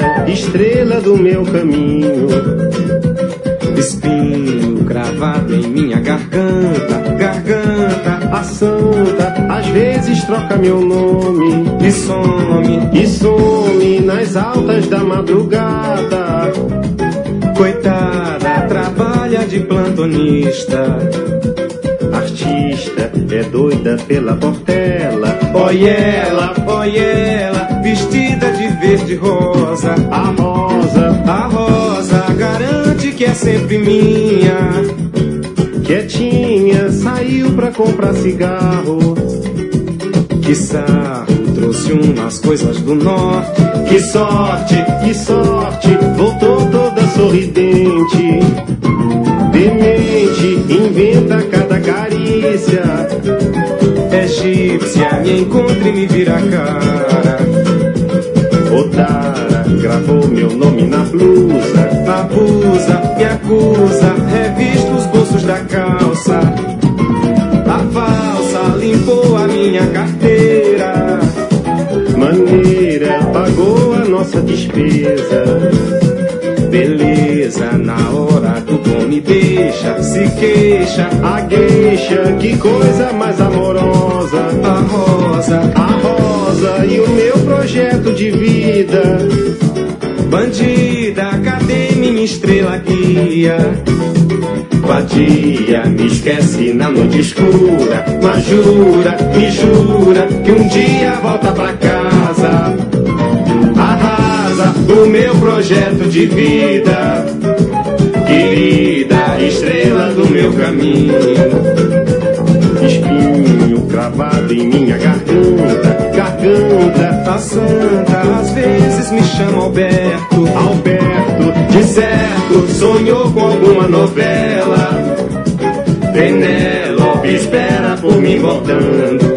estrela do meu caminho. Espinho cravado em minha garganta, garganta, A santa às vezes troca meu nome e some nas altas da madrugada. Coitada, trabalha de plantonista. Artista é doida pela Portela. Olha ela, vestida de verde rosa. A rosa garante que é sempre minha. quietinha saiu pra comprar cigarro. Que sarro, trouxe umas coisas do norte. Que sorte, voltou toda sorridente. Demente, inventa cada carícia. Egípcia, me encontra e me vira a cara. Otara gravou meu nome na blusa. Abusa, me acusa, revista os bolsos da calça. A falsa limpou a minha carteira. Maneira, pagou a nossa despesa. Beleza, na hora do bom me deixa, se queixa. A gueixa, que coisa mais amorosa. A rosa E o meu projeto de vida. bandida, cadê minha estrela guia? Vadia, me esquece na noite escura. Mas jura, me jura, que um dia volta pra casa. Arrasa O meu projeto de vida, querida, estrela do meu caminho. espinho cravado em minha garganta. A santa às vezes me chama Alberto. Alberto, De certo, sonhou com alguma novela. Penélope espera por mim voltando.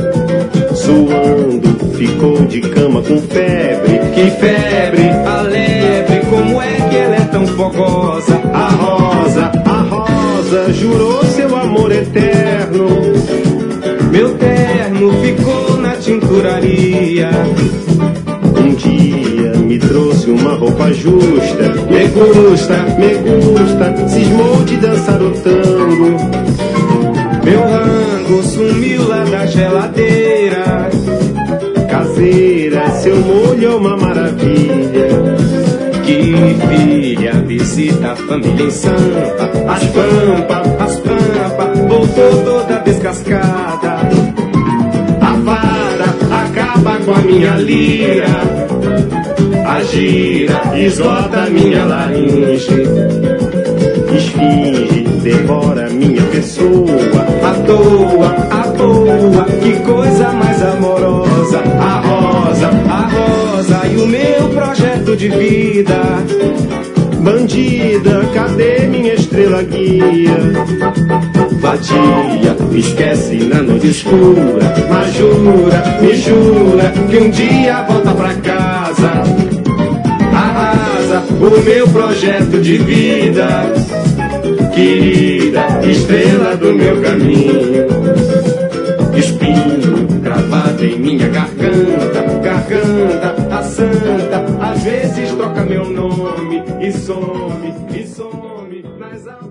suando, ficou de cama com febre. Que febre, a lebre, como é que ela é tão fogosa? A rosa, jurou seu amor eterno. Meu terno ficou na tinturaria. Um dia me trouxe uma roupa justa. Me gusta, cismou de dançar o tango. Meu rango sumiu lá da geladeira. Caseira, seu molho é uma maravilha. Que filha, visita a família em Sampa. As pampas, voltou toda descascada. A vara acaba com a minha lira. A gira esgota minha laringe. Esfinge, devora minha pessoa. À toa, que coisa mais amorosa. A rosa e o meu projeto de vida. Bandida, cadê minha estrela guia? Vadia, me esquece na noite escura. Mas jura, me jura, que um dia volta pra casa. Arrasa o meu projeto de vida. Querida, estrela do meu caminho. Espinho cravado em minha garganta. A santa às vezes toca meu nome e some nas almas.